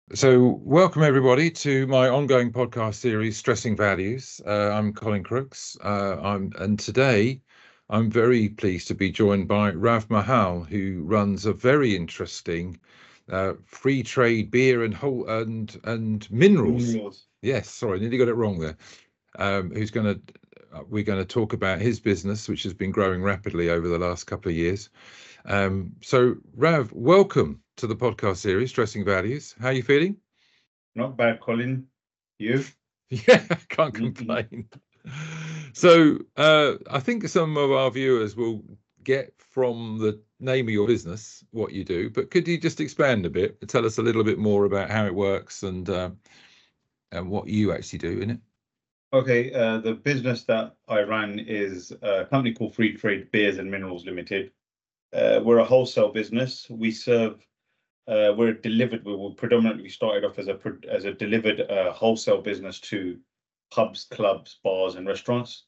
So, welcome everybody to my ongoing podcast series, Stressing Values. I'm Colin Crooks. And today I'm very pleased to be joined by Rav Mahal, who runs a very interesting free trade beer and minerals. Minerals. Yes, sorry, nearly got it wrong there. Who's going to We're going to talk about his business, which has been growing rapidly over the last couple of years. So, Rav, welcome to the podcast series, Stressing Values. How are you feeling? Not bad, Colin. You? Yeah, I can't Mm-mm. complain. So, I think some of our viewers will get from the name of your business what you do, but could you just expand a bit, tell us a little bit more about how it works and what you actually do in it? Okay, the business that I run is a company called Free Trade Beers and Minerals Limited. We're a wholesale business. We're delivered. We predominantly started off as a delivered wholesale business to pubs, clubs, bars, and restaurants.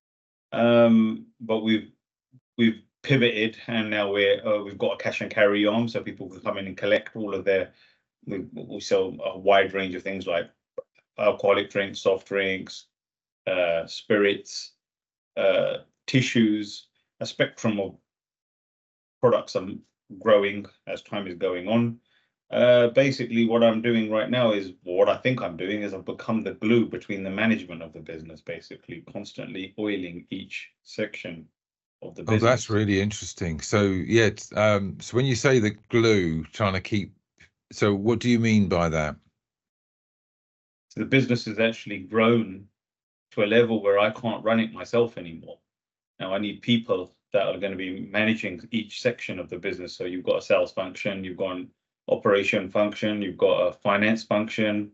But we've pivoted, and now we've got a cash and carry arm, so people can come in and collect all of their. We sell a wide range of things like alcoholic drinks, soft drinks, spirits, tissues, a spectrum of products are growing as time is going on. Basically, what I'm doing right now is what I think I'm doing is I've become the glue between the management of the business, basically constantly oiling each section of the Oh, that's business. really interesting. So, yeah, so when you say the glue, trying to keep, so what do you mean by that? So the business has actually grown to a level where I can't run it myself anymore. Now I need people that are going to be managing each section of the business. So you've got a sales function, you've got an operation function, you've got a finance function,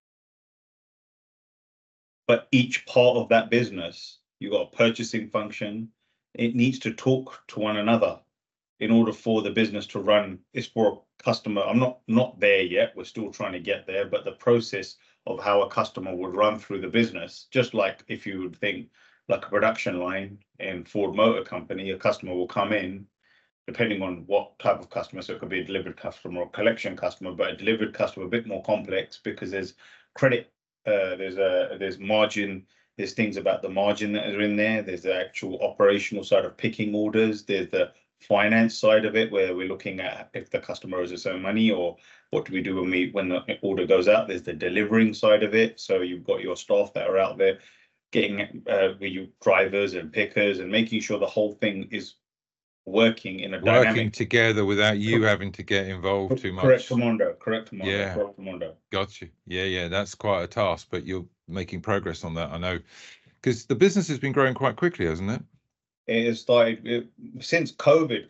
but each part of that business, you've got a purchasing function. It needs to talk to one another in order for the business to run. It's for a customer. I'm not there yet. We're still trying to get there, but the process of how a customer would run through the business, just like if you would think like a production line in Ford Motor Company, a customer will come in, depending on what type of customer. So it could be a delivered customer or collection customer, but a delivered customer a bit more complex because there's credit, there's margin, there's things about the margin that are in there. There's the actual operational side of picking orders. There's the finance side of it where we're looking at if the customer owes us own money or what do we do when the order goes out. There's the delivering side of it. So you've got your staff that are out there getting with you drivers and pickers and making sure the whole thing is working in a Working dynamic. together without you having to get involved too much. Correct, Mondo, Yeah, correct, Mondo. got you. Yeah, that's quite a task, but you're making progress on that, I know, because the business has been growing quite quickly, hasn't it? It has started since COVID.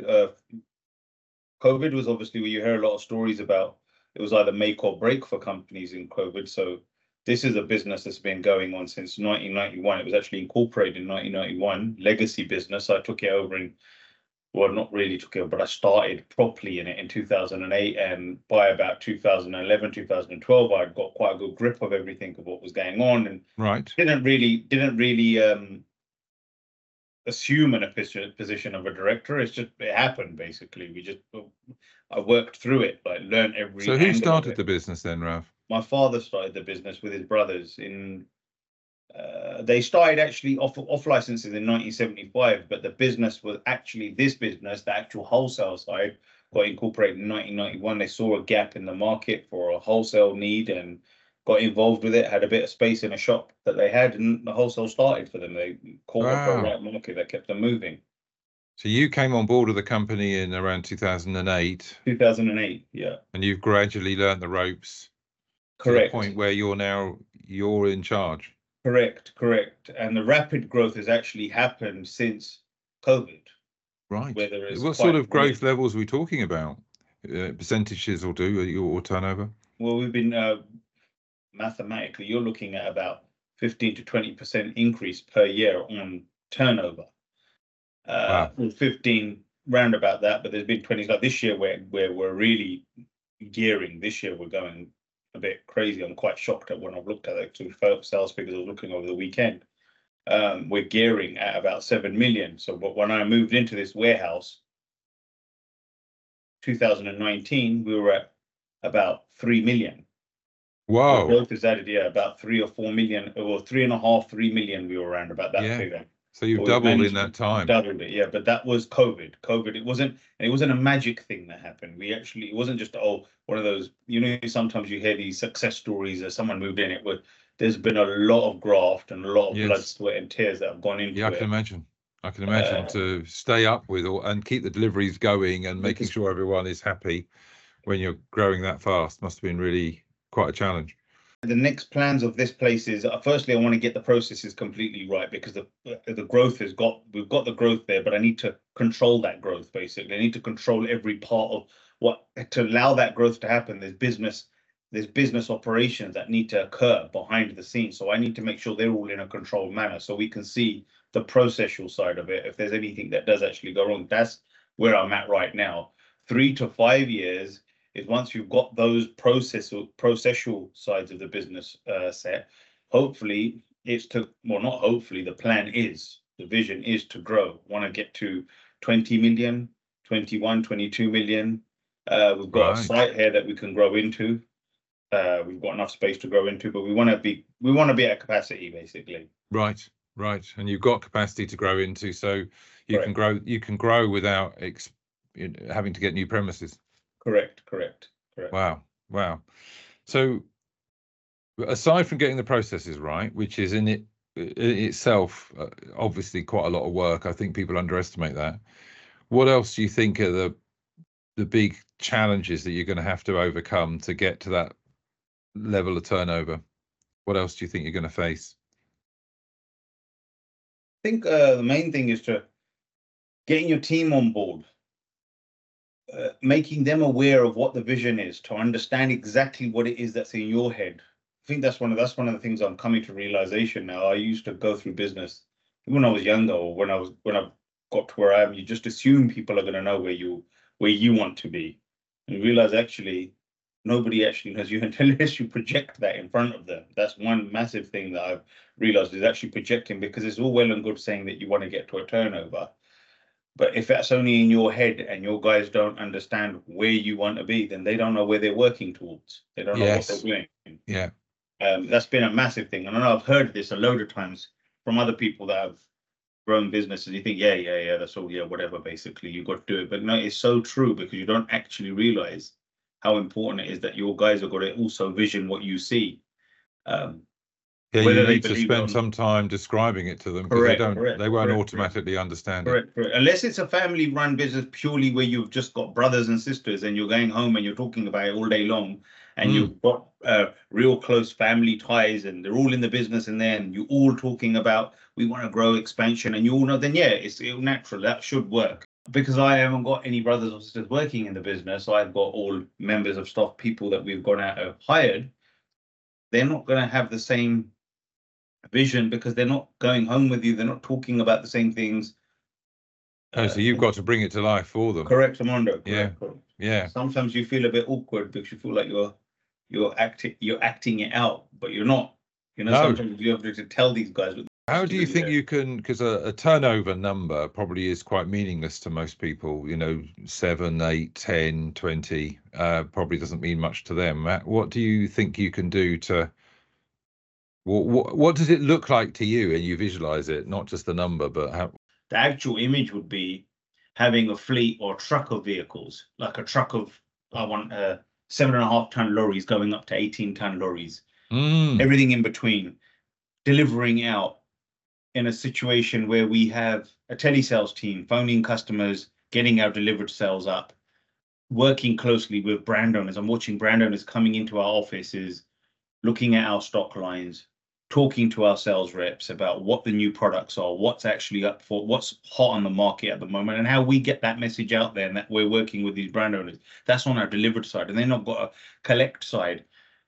COVID was obviously where you hear a lot of stories about. It was either make or break for companies in COVID. So this is a business that's been going on since 1991. It was actually incorporated in 1991, legacy business. I took it over in well, not really took over, but I started properly in it in 2008. And by about 2011, 2012, I'd got quite a good grip of everything of what was going on and Right. didn't really assume a position of a director. It happened basically. I worked through it, like learned every So who angle of started it. the business then, Rav? My father started the business with his brothers in they started actually off licenses in 1975, but the business was actually this business, the actual wholesale side, got incorporated in 1991. They saw a gap in the market for a wholesale need and got involved with it. Had a bit of space in a shop that they had, and the wholesale started for them. They caught up a Wow. right market that kept them moving. So you came on board with the company in around 2008, 2008, yeah, and you've gradually learnt the ropes to the point correct. where you're in charge. Correct. And the rapid growth has actually happened since COVID, Right. where there is What sort quite of growth levels are we talking about? Percentages will do your turnover. well, we've been mathematically, you're looking at about 15 to 20% increase per year on turnover. Wow. 15 round about that, but there's been 20 like this year where we're really gearing. This year we're going a bit crazy. I'm quite shocked at when I've looked at the two sales figures I was looking over the weekend. We're gearing at about 7 million. So, but when I moved into this warehouse, 2019, we were at about 3 million. The Wow. growth is added, about 3 or 4 million, or 3.5, 3 million. We were around about that figure. So you've But we've doubled in managed that time. Doubled it, but that was COVID. It wasn't a magic thing that happened. It wasn't just one of those, sometimes you hear these success stories that someone moved in. There's been a lot of graft and a lot of blood, sweat, and tears that have gone into it. I can imagine to stay up with and keep the deliveries going and making sure everyone is happy when you're growing that fast must have been really quite a challenge. The next plans of this place is, firstly, I want to get the processes completely right, because the growth we've got the growth there, but I need to control that growth, basically. I need to control every part of to allow that growth to happen. There's business operations that need to occur behind the scenes. So I need to make sure they're all in a controlled manner so we can see the processual side of it. If there's anything that does actually go wrong, that's where I'm at right now. 3 to 5 years is once you've got those processual sides of the business set. Hopefully the vision is to grow. Want to get to 20 million, 21, 22 million. We've got a site here that we can grow into. We've got enough space to grow into, but we want to be at capacity, basically. Right. And you've got capacity to grow into, so you can grow without having to get new premises. Correct. Wow. So aside from getting the processes right, which is in itself obviously quite a lot of work, I think people underestimate that. What else do you think are the big challenges that you're going to have to overcome to get to that level of turnover? What else do you think you're going to face? I think the main thing is to getting your team on board. Making them aware of what the vision is, to understand exactly what it is that's in your head. I think that's one of the things I'm coming to realization now. I used to go through business when I was younger, or when I got to where I am. You just assume people are going to know where you want to be, and you realize actually nobody actually knows you unless you project that in front of them. That's one massive thing that I've realized, is actually projecting, because it's all well and good saying that you want to get to a turnover. But if that's only in your head and your guys don't understand where you want to be, then they don't know where they're working towards. They don't know what they're doing. Yeah. That's been a massive thing. And I know I've heard this a load of times from other people that have grown businesses. You think, that's all, whatever, basically, you've got to do it. But no, it's so true, because you don't actually realize how important it is that your guys have got to also vision what you see. You need to spend some time describing it to them, because they won't automatically understand it. Correct. Unless it's a family-run business purely where you've just got brothers and sisters and you're going home and you're talking about it all day long, and you've got real close family ties and they're all in the business, and then you're all talking about, we want to grow, expansion, and you all know, then it's natural. That should work. Because I haven't got any brothers or sisters working in the business, I've got all members of staff, people that we've gone out and hired. They're not going to have the same vision, because they're not going home with you. They're not talking about the same things. So you've got to bring it to life for them. Correct, Armando. Yeah. Sometimes you feel a bit awkward because you feel like you're acting it out, but you're not. Sometimes you have to tell these guys. How do you think you can, because a turnover number probably is quite meaningless to most people, 7, 8, 10, 20, probably doesn't mean much to them. What do you think you can do to, what does it look like to you, and you visualize it, not just the number, but how? The actual image would be having a fleet or truck of vehicles, like a truck of, I want 7.5-ton lorries going up to 18-ton lorries, everything in between, delivering out in a situation where we have a telesales team phoning customers, getting our delivered sales up, working closely with brand owners. I'm watching brand owners coming into our offices, looking at our stock lines, talking to our sales reps about what the new products are, what's actually up for, what's hot on the market at the moment, and how we get that message out there, and that we're working with these brand owners. That's on our delivered side, and then I've got a collect side.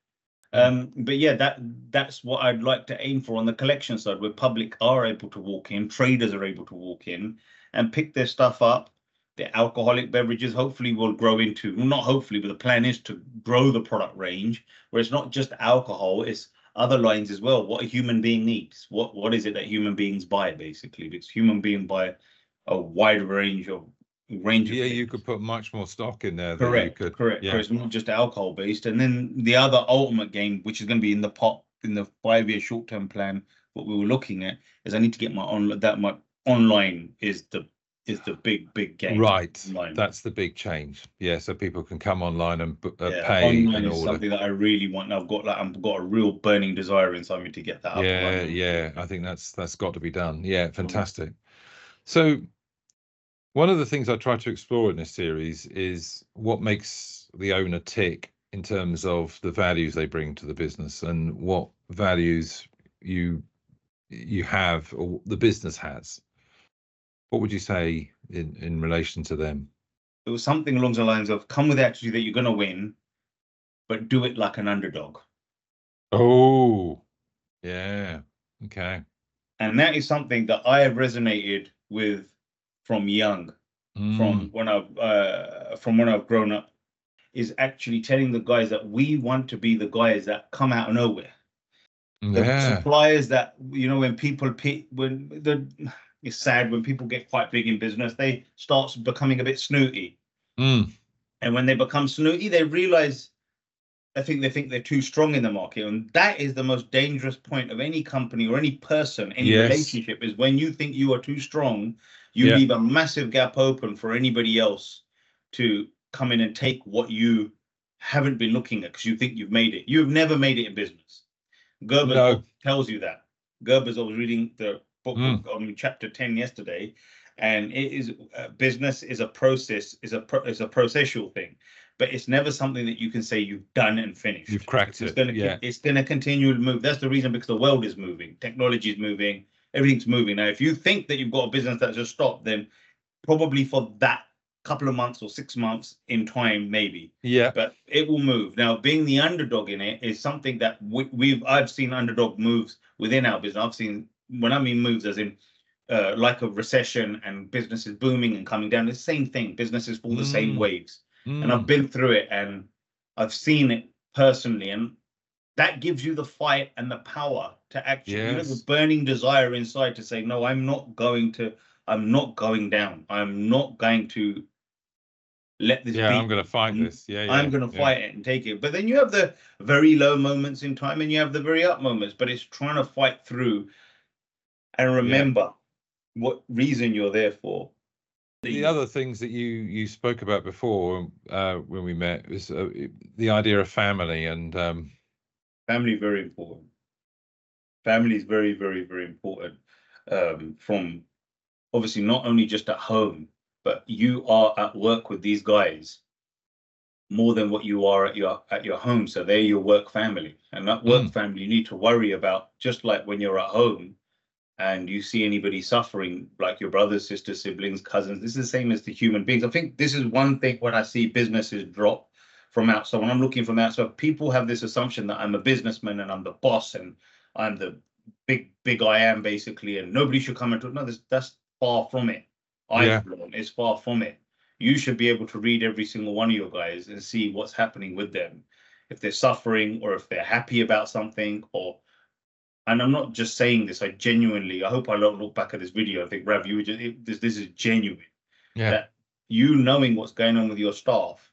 But that's what I'd like to aim for on the collection side, where public are able to walk in, traders are able to walk in and pick their stuff up. The alcoholic beverages hopefully will grow into, well, not hopefully, but the plan is to grow the product range, where it's not just alcohol, it's other lines as well. What a human being needs. What is it that human beings buy, basically? Because human beings buy a wide range of range of Yeah, things. you could put much more stock in there. Correct, That you could. correct. Yeah. It's not just alcohol based. And then the other ultimate game, which is going to be in the pot in the 5-year short term plan, what we were looking at is I need to get my online is the big game. Right. Online. That's the big change. Yeah, so people can come online and Yeah, pay online and is order. something that I really want. And I've got a real burning desire inside me to get that up and Yeah, running. yeah. I think that's got to be done. Yeah, fantastic. So one of the things I try to explore in this series is what makes the owner tick in terms of the values they bring to the business and what values you have or the business has. What would you say in relation to them? It was something along the lines of come with the attitude that you're going to win, but do it like an underdog. Oh, yeah. Okay. And that is something that I have resonated with from young, from when I've grown up, is actually telling the guys that we want to be the guys that come out of nowhere. The suppliers that, when people it's sad when people get quite big in business, they start becoming a bit snooty. And when they become snooty, they realize they think they're too strong in the market. And that is the most dangerous point of any company or any person, any relationship, is when you think you are too strong, you leave a massive gap open for anybody else to come in and take what you haven't been looking at because you think you've made it. You've never made it in business. Gerber tells you that. Gerber's, I was reading the book on chapter 10 yesterday, and it is business is a process, is a processual thing, but it's never something that you can say you've done and finished. You've cracked it. It's going to continue to move. That's the reason, because the world is moving, technology is moving, everything's moving. Now, if you think that you've got a business that's just stopped, then probably for that couple of months or 6 months in time, maybe. Yeah. But it will move. Now, being the underdog in it is something that I've seen underdog moves within our business. I've seen, when I mean moves, as in like a recession and businesses booming and coming down. It's the same thing. Businesses fall the same waves. And I've been through it and I've seen it personally. And that gives you the fight and the power to actually, the burning desire inside to say, no, I'm not going down. I'm not going to let this be. I'm going to fight this. I'm going to fight it and take it. But then you have the very low moments in time and you have the very up moments, but it's trying to fight through and remember what reason you're there for. The other things that you spoke about before when we met was the idea of family and family. Very important. Family is very, very, very important. From obviously not only just at home, but you are at work with these guys more than what you are at your home. So they're your work family, and that work family you need to worry about, just like when you're at home and you see anybody suffering, like your brothers, sisters, siblings, cousins. This is the same as the human beings. I think this is one thing when I see businesses drop from outside. When I'm looking from outside, people have this assumption that I'm a businessman and I'm the boss and I'm the big I am, basically, and nobody should come into it. No, that's far from it. It's far from it. You should be able to read every single one of your guys and see what's happening with them, if they're suffering or if they're happy about something. And I'm not just saying this. I hope I don't look back at this video and think, Rav, this is genuine. Yeah. That you knowing what's going on with your staff,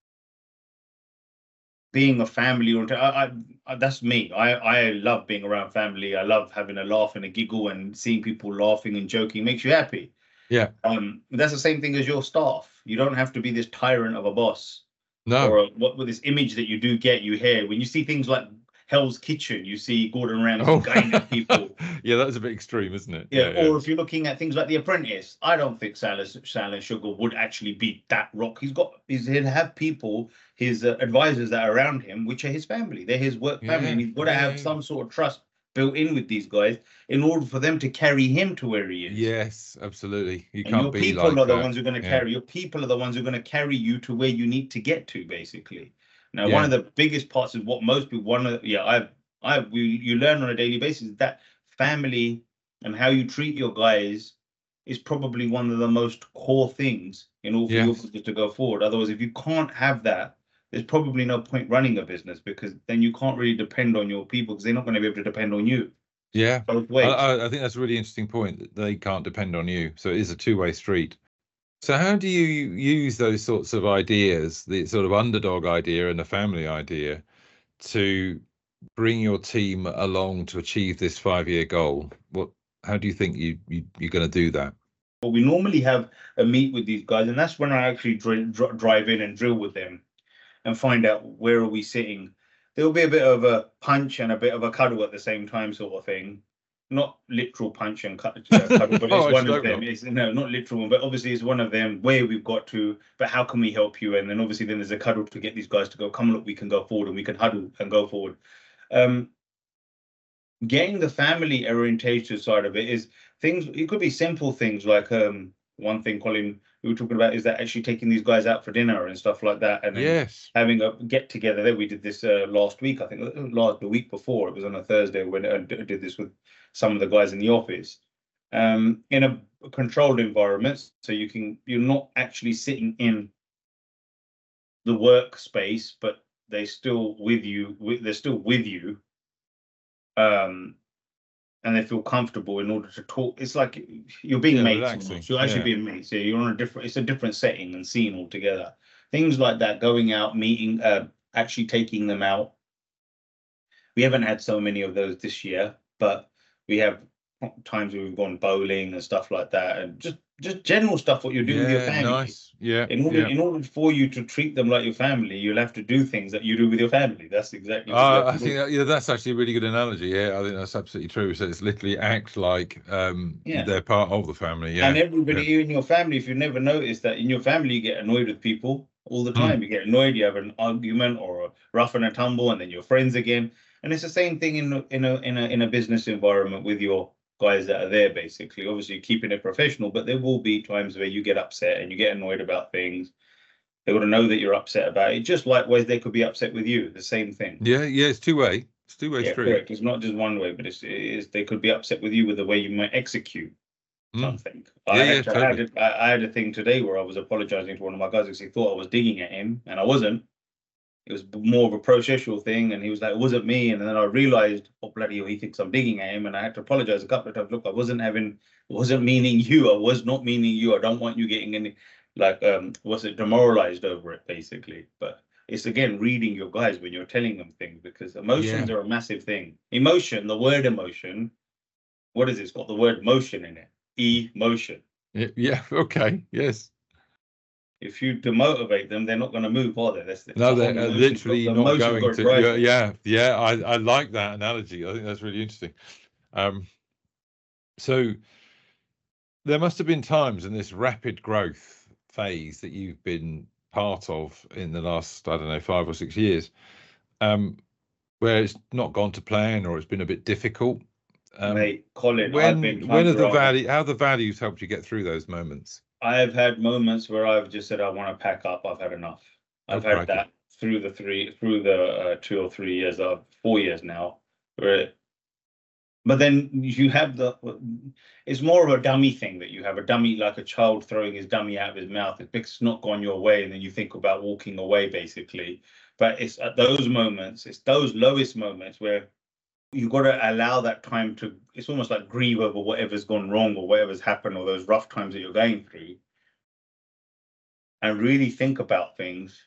being a family, or that's me. I love being around family. I love having a laugh and a giggle and seeing people laughing and joking. Makes you happy. Yeah. That's the same thing as your staff. You don't have to be this tyrant of a boss. No. Or what with this image that you do get, you hear when you see things like Hell's Kitchen, you see Gordon Ramsay going at people. Yeah, that's a bit extreme, isn't it? Yeah. Or if you're looking at things like The Apprentice, I don't think Sal Sugar would actually be that rock. He'd have people, his advisors that are around him, which are his family. They're his work family, and he's got to have some sort of trust built in with these guys in order for them to carry him to where he is. Yes, absolutely. You can't be like that. Your people are the ones who are going to carry. Your people are the ones who are going to carry you to where you need to get to, basically. Now, one of the biggest parts is what most people want to. You learn on a daily basis that family and how you treat your guys is probably one of the most core things in order for your business to go forward. Otherwise, if you can't have that, there's probably no point running a business, because then you can't really depend on your people, because they're not going to be able to depend on you. Yeah, both ways. I think that's a really interesting point, that they can't depend on you. So it is a two-way street. So how do you use those sorts of ideas, the sort of underdog idea and the family idea, to bring your team along to achieve this 5-year goal? How do you think you're going to do that? But we normally have a meet with these guys, and that's when I actually drive in and drill with them and find out where are we sitting. There'll be a bit of a punch and a bit of a cuddle at the same time, sort of thing. Not literal punch and cuddle, but Oh, it's I one should of hope them. not. It's no, not literal, but obviously it's one of them where we've got to. But how can we help you? And then obviously then there's a cuddle to get these guys to go. Come look, we can go forward, and we can huddle and go forward. Getting the family orientation side of it is things. It could be simple things like one thing, Colin, we were talking about is that actually taking these guys out for dinner and stuff like that, and then Yes. having a get together. There, we did this last week. I think the week before. It was on a Thursday when I did this with some of the guys in the office, in a controlled environment, so you're not actually sitting in the workspace, but they're still with you. They're still with you. And they feel comfortable in order to talk. It's like you're being mates relaxing. almost. You're actually being mates. Yeah, you're on a different. It's a different setting and scene altogether. Things like that, going out, meeting, actually taking them out. We haven't had so many of those this year, but we have times where we've gone bowling and stuff like that, and just general stuff what you're doing with your family. Nice. Yeah. In order for you to treat them like your family, you'll have to do things that you do with your family. That's exactly what I think that's actually a really good analogy. Yeah, I think that's absolutely true. So it's literally act like they're part of the family. Yeah. And everybody in your family, if you never noticed that in your family, you get annoyed with people all the time. You get annoyed, you have an argument or a rough and a tumble, and then you're friends again. And it's the same thing in a business environment with your guys that are there, basically. Obviously, keeping it professional, but there will be times where you get upset and you get annoyed about things. They got to know that you're upset about it. Just likewise, they could be upset with you. The same thing. Yeah, it's two-way. It's two-way street. Correct. It's not just one way, but it is. They could be upset with you with the way you might execute something. I had a thing today where I was apologizing to one of my guys because he thought I was digging at him, and I wasn't. It was more of a processual thing, and he was like, "It wasn't me." And then I realized, "Oh bloody hell, he thinks I'm digging at him," and I had to apologize a couple of times. Look, I wasn't meaning you. I was not meaning you. I don't want you getting any demoralized over it, basically. But it's again reading your guys when you're telling them things, because emotions are a massive thing. Emotion, the word emotion, what is it? It's got the word motion in it. Emotion. Yeah. Okay. Yes. If you demotivate them, they're not going to move, are they? No, they're literally not going to. Yeah. I like that analogy. I think that's really interesting. So there must have been times in this rapid growth phase that you've been part of in the last, I don't know, 5 or 6 years, where it's not gone to plan or it's been a bit difficult. Mate, Colin, how the values helped you get through those moments? I've had moments where I've just said, I want to pack up. I've had enough. I've had that through the 2 or 3 years, 4 years now. But then you have it's more of a dummy thing that you have a dummy, like a child throwing his dummy out of his mouth. It's not gone your way, and then you think about walking away, basically. But it's at those moments, it's those lowest moments where you've got to allow that time to, it's almost like grieve over whatever's gone wrong or whatever's happened or those rough times that you're going through, and really think about things.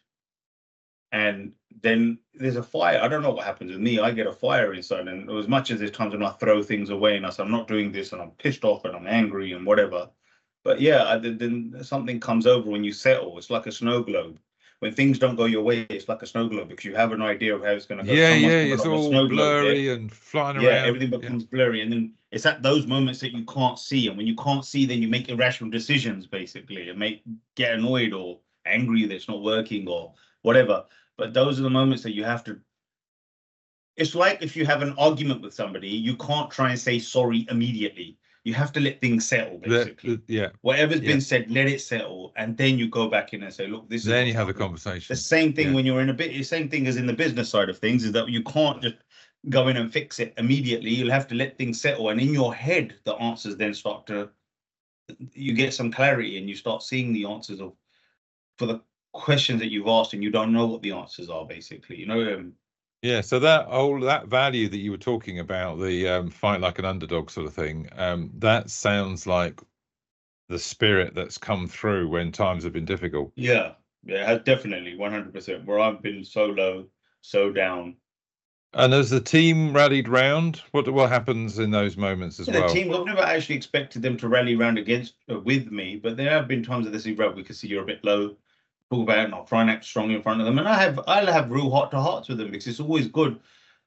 And then there's a fire. I don't know what happens with me. I get a fire inside, and as much as there's times when I throw things away and I say I'm not doing this and I'm pissed off and I'm angry and whatever, but then something comes over when you settle. It's like a snow globe. When things don't go your way, it's like a snow globe because you have an idea of how it's going to go. It's all blurry and flying around. Yeah, everything becomes blurry, and then it's at those moments that you can't see, and when you can't see, then you make irrational decisions, basically, and get annoyed or angry that it's not working or whatever. But those are the moments that you have to. It's like if you have an argument with somebody, you can't try and say sorry immediately. You have to let things settle, basically. Whatever's been said, let it settle, and then you go back in and say, "Look, this." Then you have a conversation. The same thing when you're in the same thing as in the business side of things is that you can't just go in and fix it immediately. You'll have to let things settle, and in your head, the answers then start to. You get some clarity, and you start seeing the answers for the questions that you've asked, and you don't know what the answers are, basically. Yeah, so that value that you were talking about, the fight like an underdog sort of thing, that sounds like the spirit that's come through when times have been difficult. Yeah, it has definitely 100%. Where I've been so low, so down. And as the team rallied round, what happens in those moments as The well? team, I've never actually expected them to rally around against with me, but there have been times that they say, "Right, we can see you're a bit low. Talk about it, and I'll try and act strong in front of them." And I'll have real heart to hearts with them because it's always good.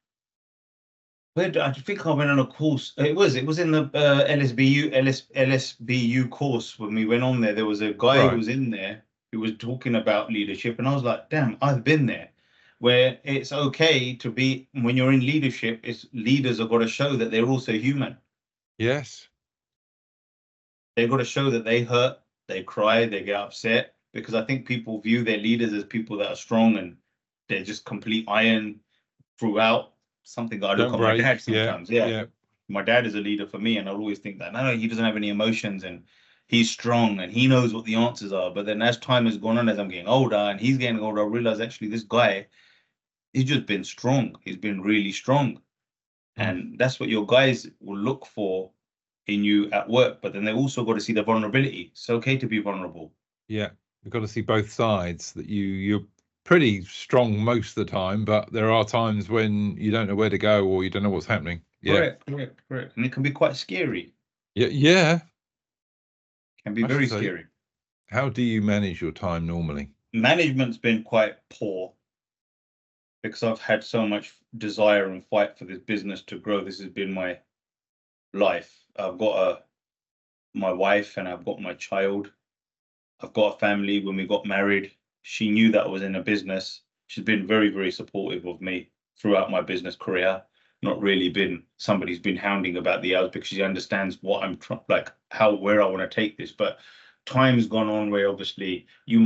I think I went on a course. It was in the LSBU course when we went on there. There was a guy who Right. was in there who was talking about leadership, and I was like, "Damn, I've been there." Where it's okay to be when you're in leadership, it's leaders have got to show that they're also human. Yes. They've got to show that they hurt, they cry, they get upset, because I think people view their leaders as people that are strong and they're just complete iron throughout. Something I look Don't at my break. dad Yeah. sometimes. Yeah. Yeah. My dad is a leader for me, and I'll always think that no, he doesn't have any emotions and he's strong and he knows what the answers are. But then as time has gone on, as I'm getting older and he's getting older, I realize actually this guy, he's just been strong. He's been really strong. And that's what your guys will look for in you at work. But then they also got to see the vulnerability. It's okay to be vulnerable. Yeah. We've got to see both sides, that you're pretty strong most of the time, but there are times when you don't know where to go or you don't know what's happening. Yeah. Correct. And it can be quite scary. Yeah. Yeah. Can be I should very say, scary. how do you manage your time normally? Management's been quite poor because I've had so much desire and fight for this business to grow. This has been my life. I've got my wife and I've got my child. I've got a family. When we got married, she knew that I was in a business. She's been very, very supportive of me throughout my business career. Not really been somebody who's been hounding about the hours because she understands what I'm like, where I want to take this. But time's gone on where obviously you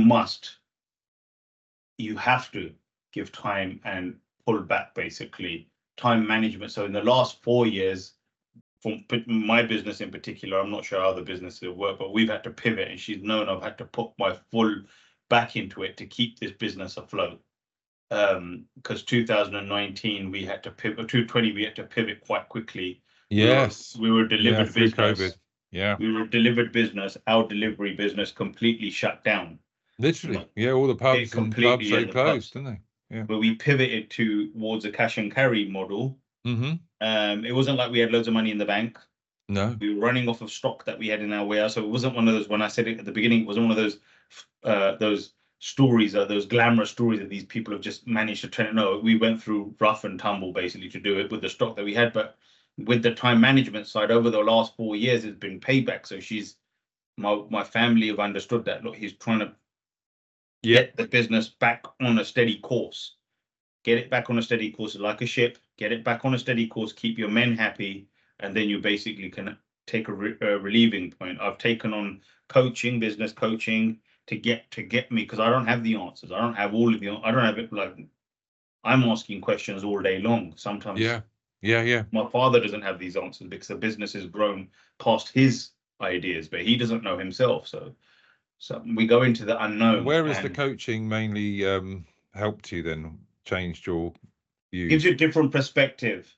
have to give time and pull back, basically time management. So in the last 4 years, from my business in particular, I'm not sure how the businesses work, but we've had to pivot, and she's known I've had to put my full back into it to keep this business afloat. Because 2019 we had to pivot, 2020 we had to pivot quite quickly. Yes. We were delivered through business. COVID. Yeah. We were delivered business. Our delivery business completely shut down. Literally. Yeah. All the pubs and clubs, they closed, didn't they? Yeah. But we pivoted towards a cash and carry model. It wasn't like we had loads of money in the bank. No. We were running off of stock that we had in our warehouse. So it wasn't one of those, when I said it at the beginning, it wasn't one of those stories, those glamorous stories that these people have just managed to turn. No, we went through rough and tumble basically to do it with the stock that we had. But with the time management side, over the last 4 years, it's been payback. So my family have understood that. Look, he's trying to get the business back on a steady course. Get it back on a steady course, like a ship. Get it back on a steady course. Keep your men happy, and then you basically can take a relieving point. I've taken on coaching, business coaching, to get me, because I don't have the answers. I don't have all of the. I don't have it like I'm asking questions all day long. Sometimes, yeah. My father doesn't have these answers because the business has grown past his ideas, but he doesn't know himself. So we go into the unknown. Where has the coaching mainly helped you then? Changed your views? Gives you a different perspective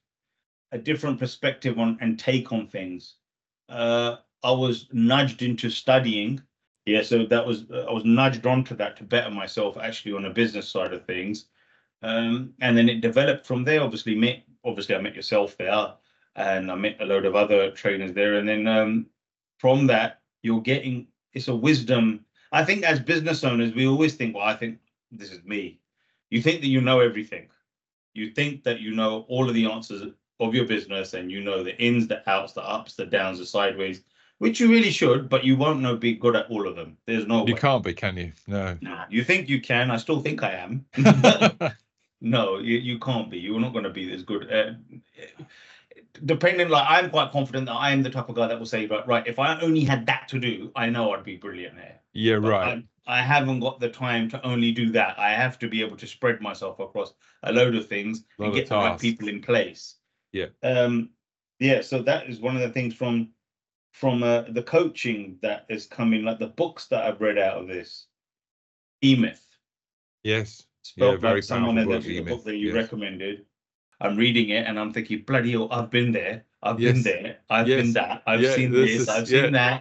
on and take on things. I was nudged into studying. Yeah, so I was nudged onto that to better myself actually on a business side of things. And then it developed from there. Obviously I met yourself there, and I met a load of other trainers there. And then from that, it's a wisdom. I think as business owners, we always think, well, I think this is me. You think that you know everything. You think that you know all of the answers of your business, and you know the ins, the outs, the ups, the downs, the sideways, which you really should, but you won't be good at all of them. There's no way. You can't be, can you? No. You think you can. I still think I am. No, you can't be. You're not going to be as good. Depending, like, I'm quite confident that I am the type of guy that will say, right, if I only had that to do, I know I'd be brilliant there. Yeah, but right. I haven't got the time to only do that. I have to be able to spread myself across a load of things and get the right people in place. Yeah. So that is one of the things from the coaching that is coming, like the books that I've read out of this. E-Myth. Yes. Spelled very like someone that the book that you recommended. I'm reading it and I'm thinking, bloody hell, I've been there. I've been there. I've been that. I've seen this. I've seen that.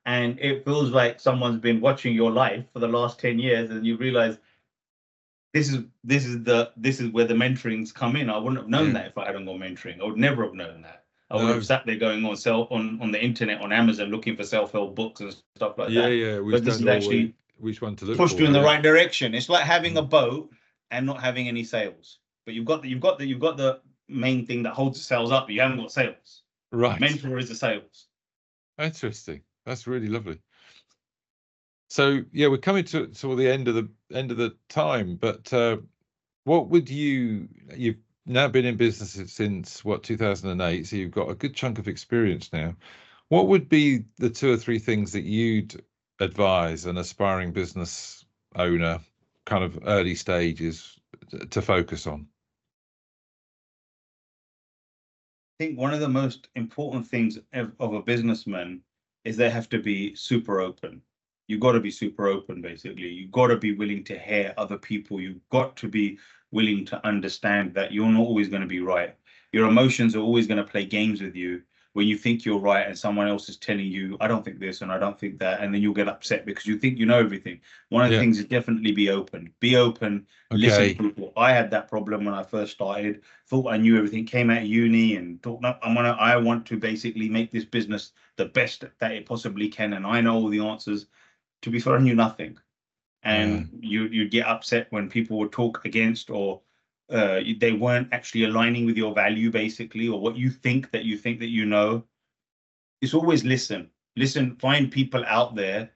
and it feels like someone's been watching your life for the last 10 years, and you realize this is where the mentorings come in. I wouldn't have known that if I hadn't got mentoring. I would never have known that. I would have sat there going on the internet, on Amazon, looking for self-help books and stuff like that. Yeah, but this is actually which one to look pushed for, you in the right direction. It's like having a boat and not having any sails. But you've got the main thing that holds the sails up, but you haven't got sails. Right. Mentor is the sails. Interesting. That's really lovely. So yeah, we're coming to the end of the time, but what would you've now been in business since 2008, so you've got a good chunk of experience now. What would be the 2 or 3 things that you'd advise an aspiring business owner, kind of early stages, to focus on? I think one of the most important things of a businessman is they have to be super open. You've got to be super open, basically. You've got to be willing to hear other people. You've got to be willing to understand that you're not always going to be right. Your emotions are always going to play games with you when you think you're right and someone else is telling you, I don't think this and I don't think that. And then you'll get upset because you think you know everything. One of the things is definitely be open. Be open. Okay. Listen to people. I had that problem when I first started. Thought I knew everything. Came out of uni and thought, no, I want to basically make this business the best that it possibly can. And I know all the answers. To be fair, I knew nothing. And you'd get upset when people would talk against, or they weren't actually aligning with your value, basically, or what you think that you know. It's always listen, find people out there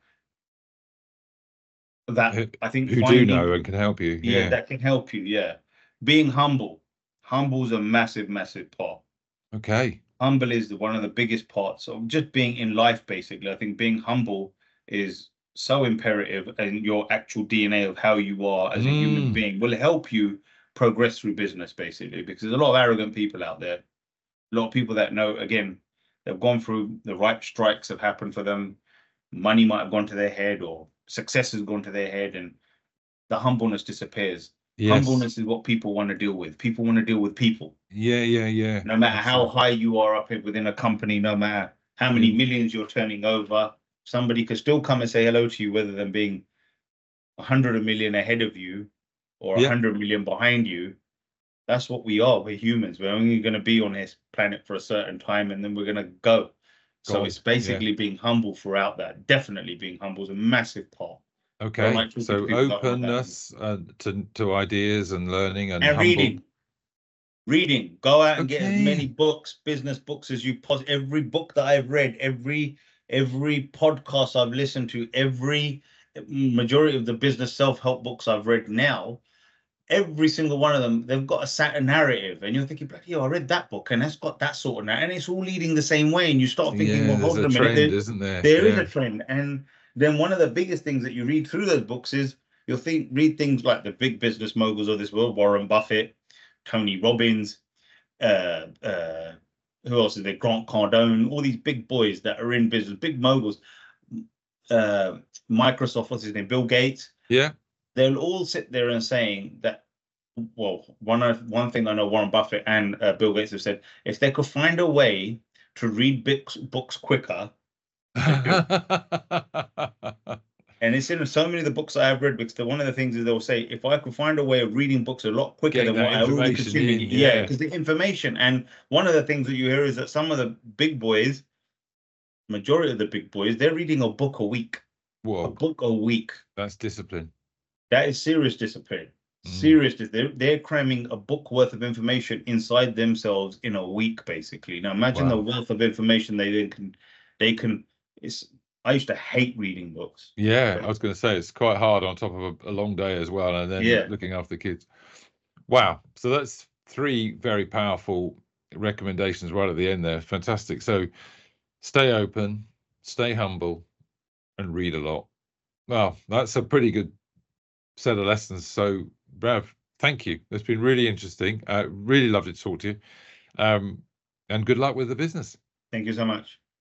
that I think who do know and can help you. Yeah, that can help you. Yeah. Being humble's a massive part. Okay. Humble is one of the biggest parts of just being in life, basically. I think being humble is so imperative, and your actual DNA of how you are as a human being will help you progress through business, basically, because there's a lot of arrogant people out there. A lot of people that know, again, they've gone through the right strikes have happened for them. Money might have gone to their head, or success has gone to their head, and the humbleness disappears. Yes. Humbleness is what people want to deal with. People want to deal with people. Yeah. No matter how high you are up within a company, no matter how many millions you're turning over, somebody could still come and say hello to you, whether than being 100 million ahead of you or 100 million behind you. That's what we are. We're humans. We're only going to be on this planet for a certain time, and then we're going to go. So it's basically being humble throughout that. Definitely being humble is a massive part. Okay. So openness to ideas and learning and humble. Reading. Go out and get as many books, business books, as you possibly. Every book that I've read, every podcast I've listened to, every majority of the business self-help books I've read now, every single one of them, they've got a narrative, and you're thinking, I read that book and that's got that sort of narrative, and it's all leading the same way, and you start thinking, well, hold a minute, trend, isn't there? There is a trend. And then one of the biggest things that you read through those books is read things like the big business moguls of this world, Warren Buffett, Tony Robbins, who else is there? Grant Cardone, all these big boys that are in business, big moguls. Microsoft, what's his name? Bill Gates. Yeah. They'll all sit there and saying that, well, one thing I know Warren Buffett and Bill Gates have said, if they could find a way to read books quicker. And it's in so many of the books I have read, because one of the things is they'll say, if I could find a way of reading books a lot quicker than what I already consuming, because the information. And one of the things that you hear is that some of the big boys, majority of the big boys, they're reading a book a week. Whoa. A book a week. That's discipline. That is serious discipline. Serious. They're cramming a book worth of information inside themselves in a week, basically. Now imagine the wealth of information they can. I used to hate reading books. Yeah, I was going to say it's quite hard on top of a long day as well, and then looking after the kids. Wow. So that's 3 very powerful recommendations right at the end there. Fantastic. So stay open, stay humble, and read a lot. Well, that's a pretty good set of lessons. So Rav, thank you. It's been really interesting. Really lovely to talk to you. And good luck with the business. Thank you so much.